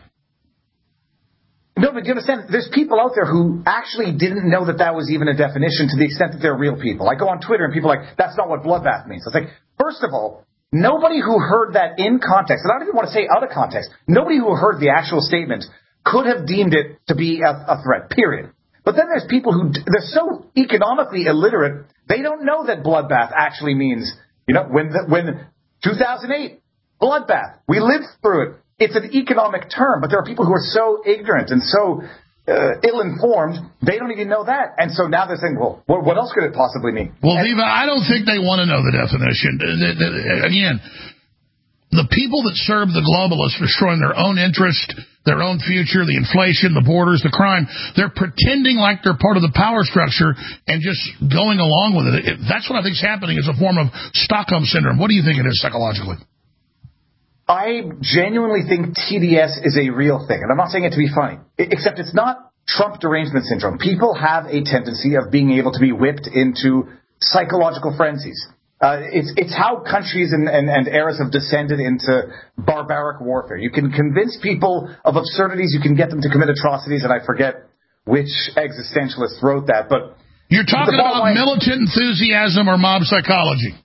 No, but you understand, there's people out there who actually didn't know that that was even a definition to the extent that they're real people. I go on Twitter and people are like, that's not what bloodbath means. It's like, first of all, nobody who heard that in context, and I don't even want to say out of context, nobody who heard the actual statement could have deemed it to be a, a threat, period. But then there's people who, they're so economically illiterate, they don't know that bloodbath actually means, you know, when the, when two thousand eight, bloodbath, we lived through it. It's an economic term, but there are people who are so ignorant and so uh, ill-informed, they don't even know that. And so now they're saying, well, what, what else could it possibly mean? Well, and, Viva, I don't think they want to know the definition. Again, the people that serve the globalists are destroying their own interest, their own future, the inflation, the borders, the crime. They're pretending like they're part of the power structure and just going along with it. That's what I think is happening as a form of Stockholm Syndrome. What do you think it is psychologically? I genuinely think T D S is a real thing, and I'm not saying it to be funny, except it's not Trump derangement syndrome. People have a tendency of being able to be whipped into psychological frenzies. Uh, it's it's how countries and, and, and eras have descended into barbaric warfare. You can convince people of absurdities, you can get them to commit atrocities, and I forget which existentialist wrote that. But you're talking about line, militant enthusiasm or mob psychology.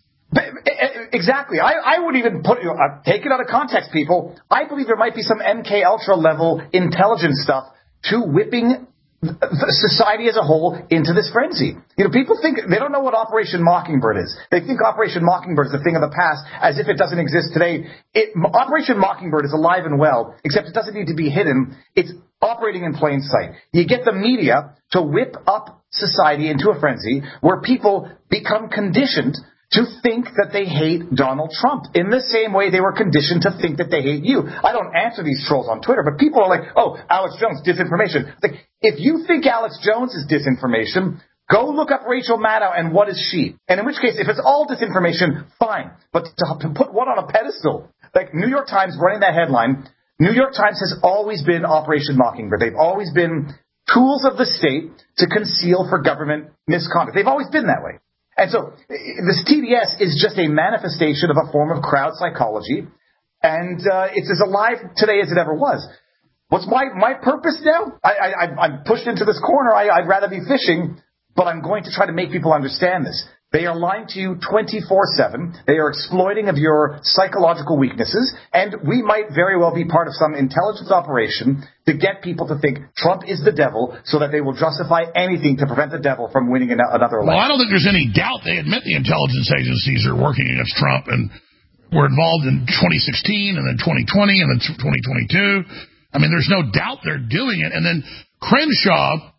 Exactly. I, I would even put, you know, take it out of context, people. I believe there might be some M K Ultra level intelligence stuff to whipping society as a whole into this frenzy. You know, people think, they don't know what Operation Mockingbird is. They think Operation Mockingbird is a thing of the past, as if it doesn't exist today. It, Operation Mockingbird is alive and well, except it doesn't need to be hidden. It's operating in plain sight. You get the media to whip up society into a frenzy where people become conditioned to think that they hate Donald Trump in the same way they were conditioned to think that they hate you. I don't answer these trolls on Twitter, but people are like, oh, Alex Jones, disinformation. Like, if you think Alex Jones is disinformation, go look up Rachel Maddow and what is she? And in which case, if it's all disinformation, fine. But to, to put one on a pedestal, like New York Times running that headline, New York Times has always been Operation Mockingbird. They've always been tools of the state to conceal for government misconduct. They've always been that way. And so this T D S is just a manifestation of a form of crowd psychology, and uh, it's as alive today as it ever was. What's my, my purpose now? I, I, I'm pushed into this corner. I, I'd rather be fishing, but I'm going to try to make people understand this. They are lying to you twenty-four seven. They are exploiting of your psychological weaknesses, and we might very well be part of some intelligence operation to get people to think Trump is the devil so that they will justify anything to prevent the devil from winning another election. Well, I don't think there's any doubt they admit the intelligence agencies are working against Trump and were involved in twenty sixteen and then twenty twenty and then twenty twenty-two. I mean, there's no doubt they're doing it. And then Crenshaw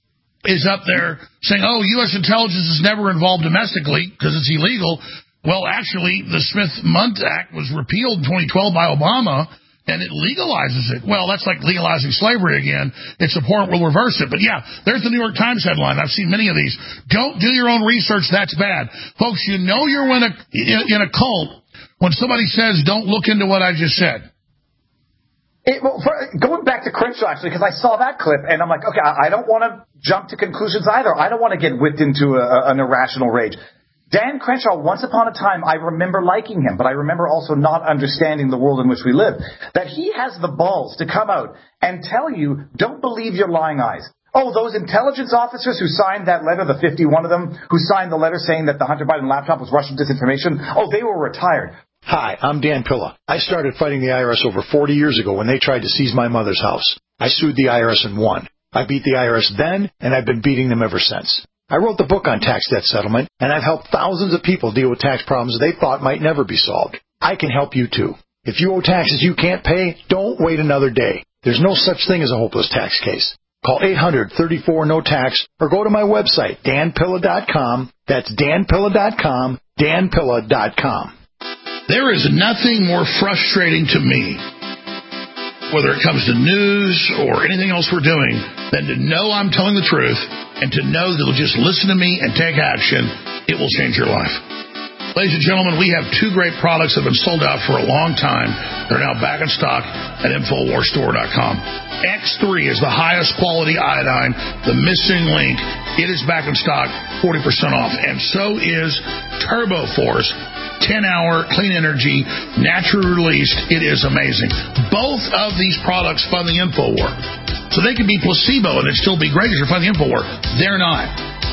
is up there saying, oh, U S intelligence is never involved domestically because it's illegal. Well, actually, the Smith-Mundt Act was repealed in twenty twelve by Obama, and it legalizes it. Well, that's like legalizing slavery again. Its support will reverse it. But, yeah, there's the New York Times headline. I've seen many of these. Don't do your own research. That's bad. Folks, you know you're in a, in a cult when somebody says, don't look into what I just said. It, well, for, going back to Crenshaw, actually, because I saw that clip, and I'm like, okay, I, I don't want to jump to conclusions either. I don't want to get whipped into a, an irrational rage. Dan Crenshaw, once upon a time, I remember liking him, but I remember also not understanding the world in which we live. That he has the balls to come out and tell you, don't believe your lying eyes. Oh, those intelligence officers who signed that letter, the fifty-one of them, who signed the letter saying that the Hunter Biden laptop was Russian disinformation, oh, they were retired. Hi, I'm Dan Pilla. I started fighting the I R S over forty years ago when they tried to seize my mother's house. I sued the I R S and won. I beat the I R S then, and I've been beating them ever since. I wrote the book on tax debt settlement, and I've helped thousands of people deal with tax problems they thought might never be solved. I can help you too. If you owe taxes you can't pay, don't wait another day. There's no such thing as a hopeless tax case. Call eight hundred, thirty-four, no tax or go to my website, dan pilla dot com. That's dan pilla dot com, dan pilla dot com. There is nothing more frustrating to me, whether it comes to news or anything else we're doing, than to know I'm telling the truth and to know that you'll just listen to me and take action. It will change your life. Ladies and gentlemen, we have two great products that have been sold out for a long time. They're now back in stock at infowars store dot com. X three is the highest quality iodine, the missing link. It is back in stock, forty percent off. And so is TurboForce, ten-hour clean energy, naturally released. It is amazing. Both of these products fund the InfoWar. So they can be placebo and it'd still be great because you're funding the InfoWar. They're not.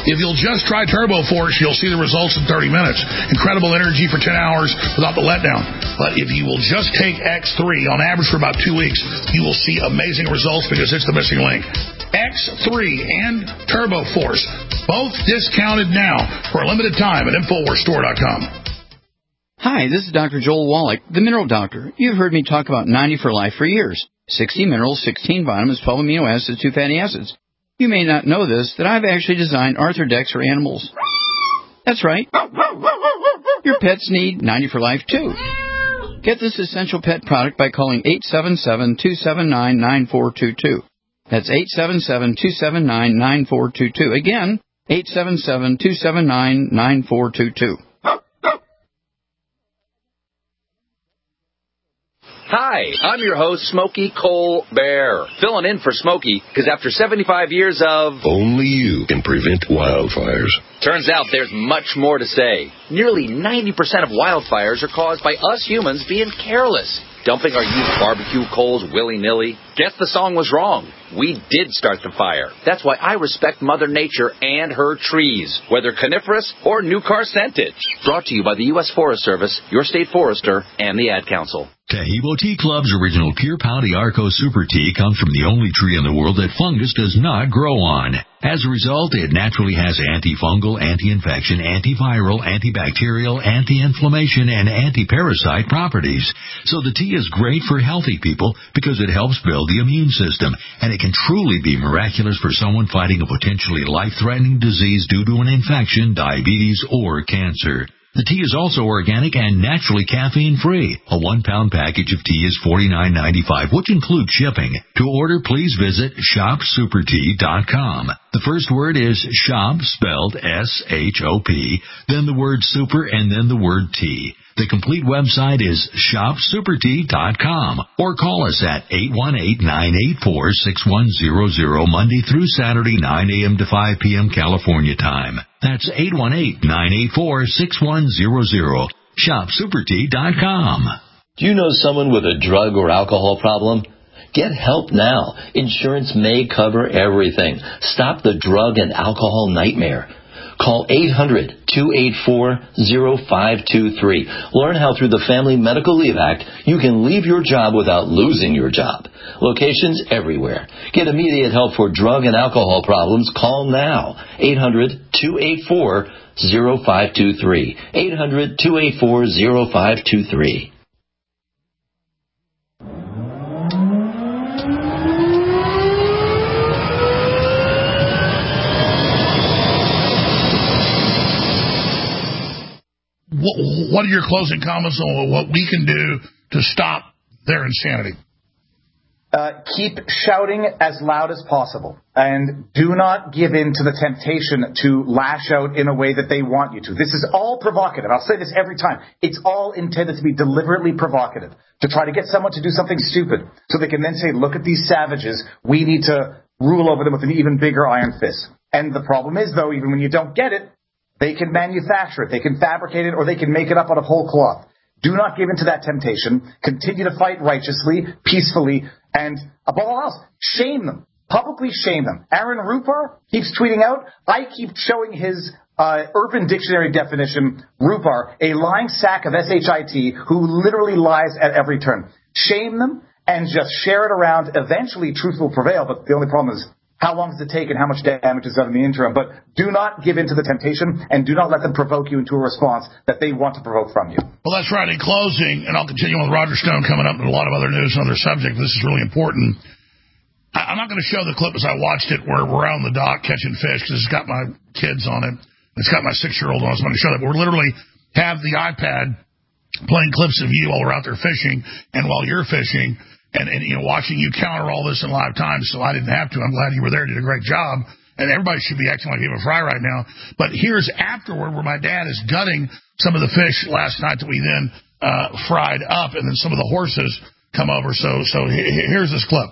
If you'll just try Turbo Force, you'll see the results in thirty minutes. Incredible energy for ten hours without the letdown. But if you will just take X three, on average for about two weeks, you will see amazing results because it's the missing link. X three and Turbo Force, both discounted now for a limited time at Infowars Store dot com. Hi, this is Doctor Joel Wallach, the Mineral Doctor. You've heard me talk about ninety for Life for years. sixty minerals, sixteen vitamins, twelve amino acids, two fatty acids. You may not know this, that I've actually designed Arthrodex for animals. That's right. Your pets need ninety for Life, too. Get this essential pet product by calling eight seven seven, two seven nine, nine four two two. That's eight seven seven, two seven nine, nine four two two. Again, eight seven seven, two seven nine, nine four two two. Hi, I'm your host, Smokey Cole Bear, filling in for Smokey, because after seventy-five years of... Only you can prevent wildfires. Turns out there's much more to say. Nearly ninety percent of wildfires are caused by us humans being careless, dumping our used barbecue coals willy-nilly. Guess the song was wrong. We did start the fire. That's why I respect Mother Nature and her trees, whether coniferous or new car scented. Brought to you by the U S Forest Service, your state forester, and the Ad Council. Taheebo Tea Club's original Pure Pouty Arco Super Tea comes from the only tree in the world that fungus does not grow on. As a result, it naturally has antifungal, anti-infection, antiviral, antibacterial, anti-inflammation, and anti-parasite properties. So the tea is great for healthy people because it helps build the immune system, and it can truly be miraculous for someone fighting a potentially life-threatening disease due to an infection, diabetes, or cancer. The tea is also organic and naturally caffeine-free. A one-pound package of tea is forty-nine ninety-five, which includes shipping. To order, please visit shop super tea dot com. The first word is shop, spelled S H O P, then the word super, and then the word tea. The complete website is shop super tea dot com, or call us at eight one eight, nine eight four, six one zero zero Monday through Saturday, nine a.m. to five p.m. California time. That's eight one eight, nine eight four, six one zero zero. shop super tea dot com. Do you know someone with a drug or alcohol problem? Get help now. Insurance may cover everything. Stop the drug and alcohol nightmare. Call eight hundred, two eight four, zero five two three. Learn how through the Family Medical Leave Act you can leave your job without losing your job. Locations everywhere. Get immediate help for drug and alcohol problems. Call now. eight hundred, two eight four, zero five two three. eight hundred, two eight four, zero five two three. What are your closing comments on what we can do to stop their insanity? Uh, keep shouting as loud as possible, and do not give in to the temptation to lash out in a way that they want you to. This is all provocative. I'll say this every time. It's all intended to be deliberately provocative, to try to get someone to do something stupid, so they can then say, look at these savages. We need to rule over them with an even bigger iron fist. And the problem is, though, even when you don't get it, they can manufacture it, they can fabricate it, or they can make it up out of whole cloth. Do not give in to that temptation. Continue to fight righteously, peacefully, and above all else, shame them. Publicly shame them. Aaron Rupar keeps tweeting out, I keep showing his uh, Urban Dictionary definition, Rupar, a lying sack of S H I T who literally lies at every turn. Shame them and just share it around. Eventually, truth will prevail, but the only problem is, how long does it take and how much damage is done in the interim? But do not give in to the temptation, and do not let them provoke you into a response that they want to provoke from you. Well, that's right. In closing, and I'll continue with Roger Stone coming up and a lot of other news on other subjects. This is really important. I'm not going to show the clip as I watched it where we're out on the dock catching fish because it's got my kids on it. It's got my six-year-old on it. So I'm going to show that. But we're literally have the iPad playing clips of you while we're out there fishing and while you're fishing. And, and, you know, watching you counter all this in live time, so I didn't have to. I'm glad you were there, did a great job. And everybody should be acting like Eva Fry right now. But here's afterward where my dad is gutting some of the fish last night that we then uh, fried up, and then some of the horses come over. So so here's this clip.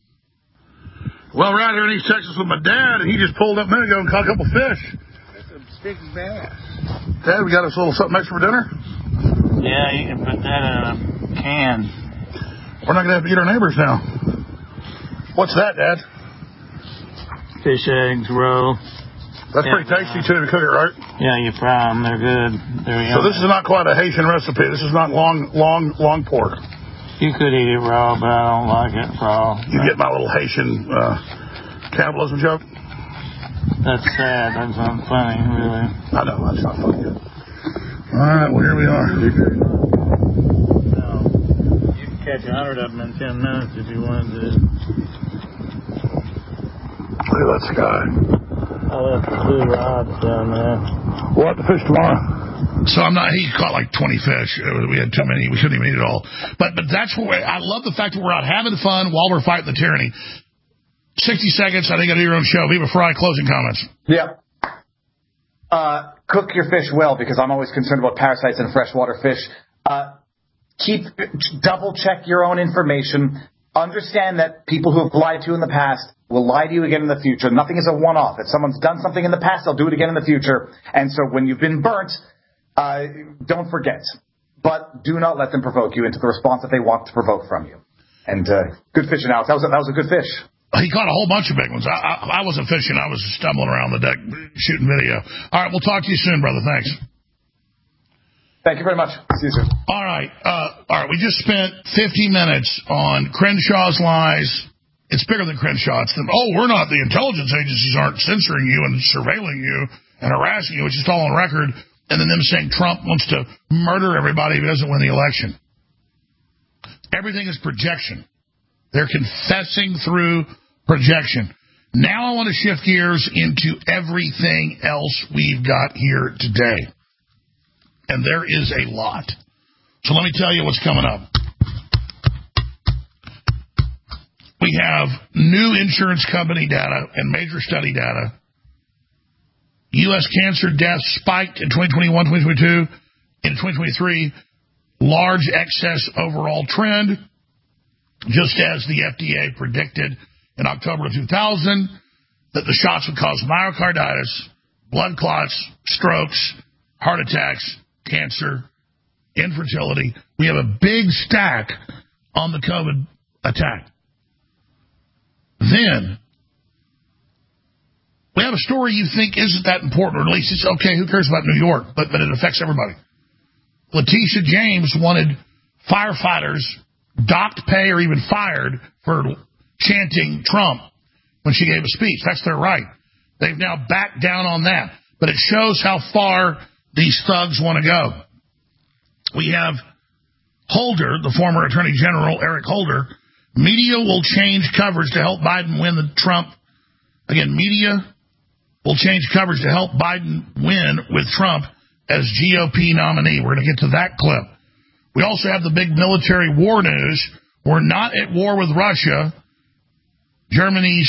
Well, we're out here in East Texas with my dad, and he just pulled up a minute ago and caught a couple fish. That's a big bass. Dad, we got us a little something extra for dinner? Yeah, you can put that in a can. We're not going to have to eat our neighbors now. What's that, Dad? Fish eggs roe. That's yeah, pretty tasty, too, to cook it, right? Yeah, you fry them. They're good. They're so this is not quite a Haitian recipe. This is not long, long, long pork. You could eat it raw, but I don't like it raw. You get my little Haitian uh, cannibalism joke? That's sad. That's not funny, really. I know. That's not funny. All right, well, here we are. No, you can catch a hundred of them in ten minutes if you wanted to. Look at that sky. I left the two rods down there. We'll have to fish tomorrow. So I'm not. He caught like twenty fish. We had too many. We couldn't even eat it all. But but that's what I love the fact that we're out having fun while we're fighting the tyranny. Sixty seconds. I think I do your own show. Viva Fry. Closing comments. Yeah. Uh, cook your fish well, because I'm always concerned about parasites in freshwater fish. Uh, keep double check your own information. Understand that people who have lied to you in the past will lie to you again in the future. Nothing is a one-off. If someone's done something in the past, they'll do it again in the future. And so when you've been burnt, uh, don't forget. But do not let them provoke you into the response that they want to provoke from you. And uh, good fishing, Alex. That was a, that was a good fish. He caught a whole bunch of big ones. I, I, I wasn't fishing. I was stumbling around the deck shooting video. All right, we'll talk to you soon, brother. Thanks. Thank you very much. See you soon. All right. Uh, all right. We just spent fifty minutes on Crenshaw's lies. It's bigger than Crenshaw. It's them. Oh, we're not. The intelligence agencies aren't censoring you and surveilling you and harassing you, which is all on record. And then them saying Trump wants to murder everybody if he doesn't win the election. Everything is projection. They're confessing through projection. Now I want to shift gears into everything else we've got here today. And there is a lot. So let me tell you what's coming up. We have new insurance company data and major study data. U S cancer deaths spiked in twenty twenty-one, twenty twenty-two. In twenty twenty-three, large excess overall trend, just as the F D A predicted in October of two thousand, that the shots would cause myocarditis, blood clots, strokes, heart attacks, cancer, infertility. We have a big stack on the COVID attack. Then, we have a story you think isn't that important, or at least it's okay, who cares about New York, but, but it affects everybody. Letitia James wanted firefighters docked pay or even fired for chanting Trump when she gave a speech. That's their right. They've now backed down on that. But it shows how far these thugs want to go. We have Holder, the former Attorney General, Eric Holder. Media will change coverage to help Biden win the Trump. Again, media will change coverage to help Biden win with Trump as G O P nominee. We're going to get to that clip. We also have the big military war news. We're not at war with Russia. Germany's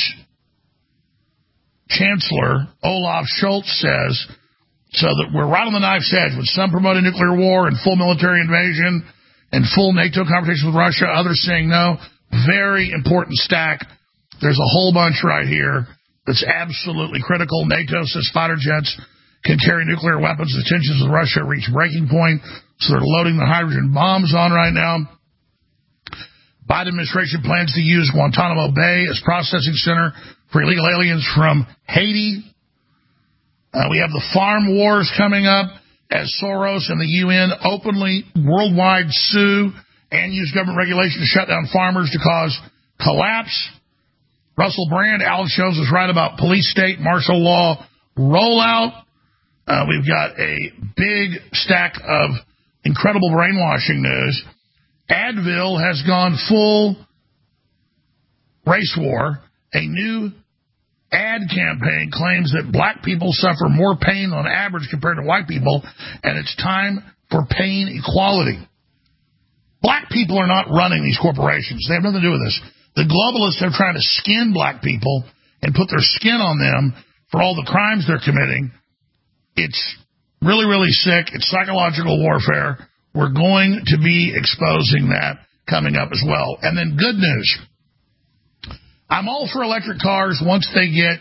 Chancellor Olaf Scholz says, so that we're right on the knife's edge, with some promoting nuclear war and full military invasion and full NATO confrontation with Russia, others saying no. Very important stack. There's a whole bunch right here that's absolutely critical. NATO says fighter jets can carry nuclear weapons. The tensions with Russia reach breaking point, so they're loading the hydrogen bombs on right now. Biden administration plans to use Guantanamo Bay as processing center for illegal aliens from Haiti. Uh, we have the farm wars coming up as Soros and the U N openly worldwide sue and use government regulation to shut down farmers to cause collapse. Russell Brand, Alex shows us right about police state martial law rollout. Uh, we've got a big stack of incredible brainwashing news. Advil has gone full race war. A new ad campaign claims that black people suffer more pain on average compared to white people, and it's time for pain equality. Black people are not running these corporations. They have nothing to do with this. The globalists are trying to skin black people and put their skin on them for all the crimes they're committing. It's really, really sick. It's psychological warfare. We're going to be exposing that coming up as well. And then good news. I'm all for electric cars once they get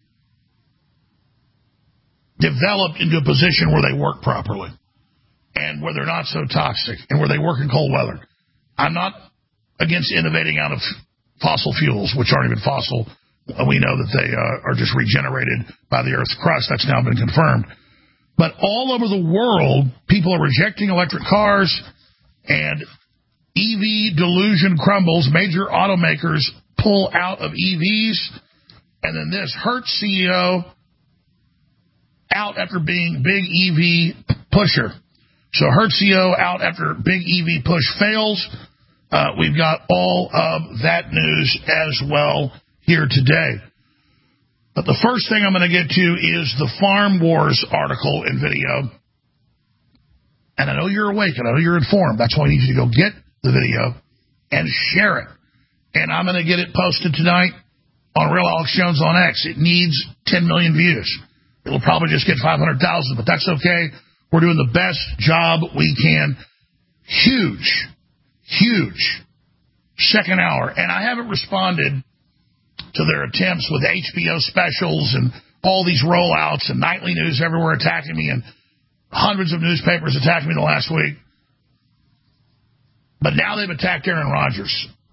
developed into a position where they work properly and where they're not so toxic and where they work in cold weather. I'm not against innovating out of fossil fuels, which aren't even fossil. we know that they uh, are just regenerated by the Earth's crust. That's now been confirmed. But all over the world, people are rejecting electric cars, and E V delusion crumbles. Major automakers pull out of E Vs. And then this, Hertz C E O out after being big E V pusher. So Hertz C E O out after big E V push fails. Uh, we've got all of that news as well here today. But the first thing I'm going to get to is the Farm Wars article and video. And I know you're awake and I know you're informed. That's why I need you to go get the video and share it. And I'm going to get it posted tonight on Real Alex Jones on X. It needs ten million views. It'll probably just get five hundred thousand, but that's okay. We're doing the best job we can. Huge, huge second hour. And I haven't responded to their attempts with H B O specials and all these rollouts and nightly news everywhere attacking me and hundreds of newspapers attacking me the last week. But now they've attacked Aaron Rodgers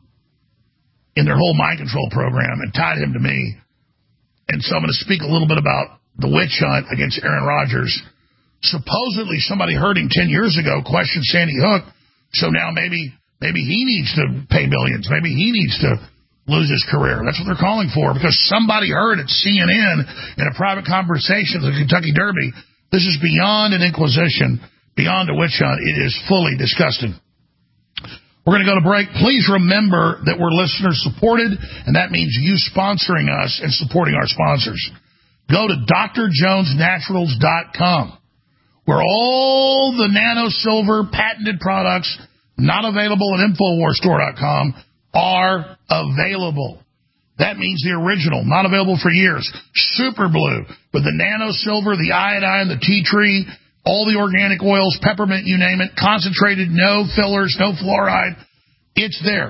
in their whole mind control program and tied him to me. And so I'm going to speak a little bit about the witch hunt against Aaron Rodgers. Supposedly somebody heard him ten years ago question Sandy Hook, so now maybe maybe he needs to pay millions. Maybe he needs to lose his career. That's what they're calling for, because somebody heard at C N N in a private conversation at the Kentucky Derby. This is beyond an inquisition, beyond a witch hunt. It is fully disgusting. We're going to go to break. Please remember that we're listener-supported, and that means you sponsoring us and supporting our sponsors. Go to D R Jones Naturals dot com, where all the nano silver patented products not available at Infowars Store dot com are available. That means the original, not available for years. Super Blue with the nano silver, the iodine, the tea tree, all the organic oils, peppermint, you name it, concentrated, no fillers, no fluoride. It's there.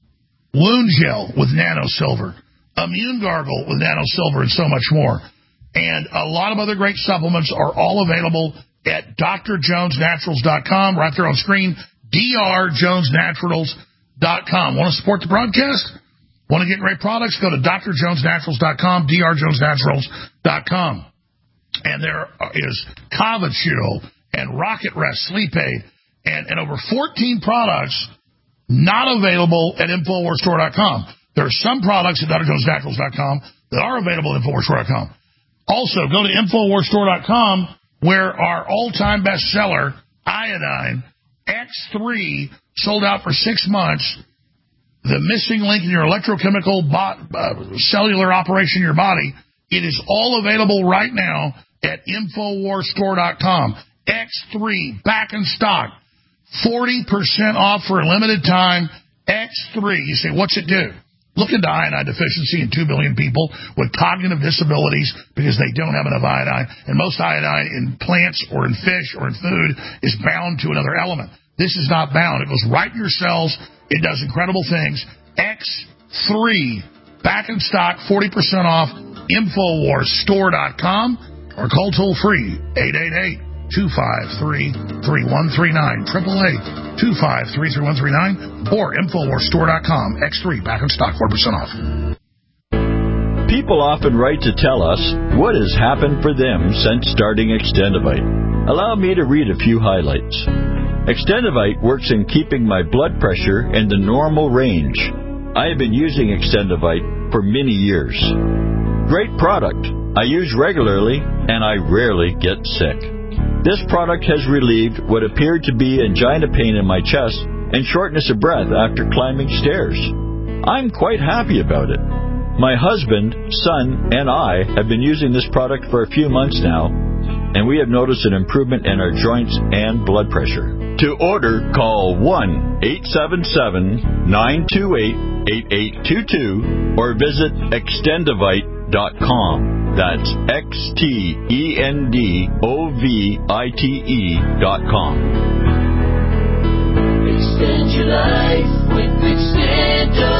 Wound gel with nano silver, immune gargle with nano silver, and so much more. And a lot of other great supplements are all available at D R Jones Naturals dot com, right there on screen, D R Jones Naturals dot com. Want to support the broadcast? Want to get great products? Go to D R Jones Naturals dot com, D R Jones Naturals dot com. And there is Cavachill and Rocket Rest Sleep Aid and, and over fourteen products not available at Infowars Store dot com. There are some products at D R Jones Naturals dot com that are available at Infowars Store dot com. Also, go to Infowars Store dot com, where our all-time bestseller, Iodine X three, sold out for six months. The missing link in your electrochemical bot, uh, cellular operation in your body. It is all available right now at Infowars Store dot com. X three, back in stock. forty percent off for a limited time. X three. You say, what's it do? Look into iodine deficiency in two billion people with cognitive disabilities because they don't have enough iodine. And most iodine in plants or in fish or in food is bound to another element. This is not bound. It goes right in your cells. It does incredible things. X three, back in stock, forty percent off, Infowars Store dot com, or call toll free, eight eight eight, two five three, three one three nine, eight eight eight, two five three, three one three nine, or Infowars Store dot com, X three, back in stock, forty percent off. People often write to tell us what has happened for them since starting Extendivite. Allow me to read a few highlights. Extendivite works in keeping my blood pressure in the normal range. I have been using Extendivite for many years. Great product. I use regularly, and I rarely get sick. This product has relieved what appeared to be angina pain in my chest and shortness of breath after climbing stairs. I'm quite happy about it. My husband, son, and I have been using this product for a few months now, and we have noticed an improvement in our joints and blood pressure. To order, call one eight seven seven, nine two eight, eight eight two two or visit extendivite dot com. That's X T E N D O V I T E dot com. Extend your life with Extendivite.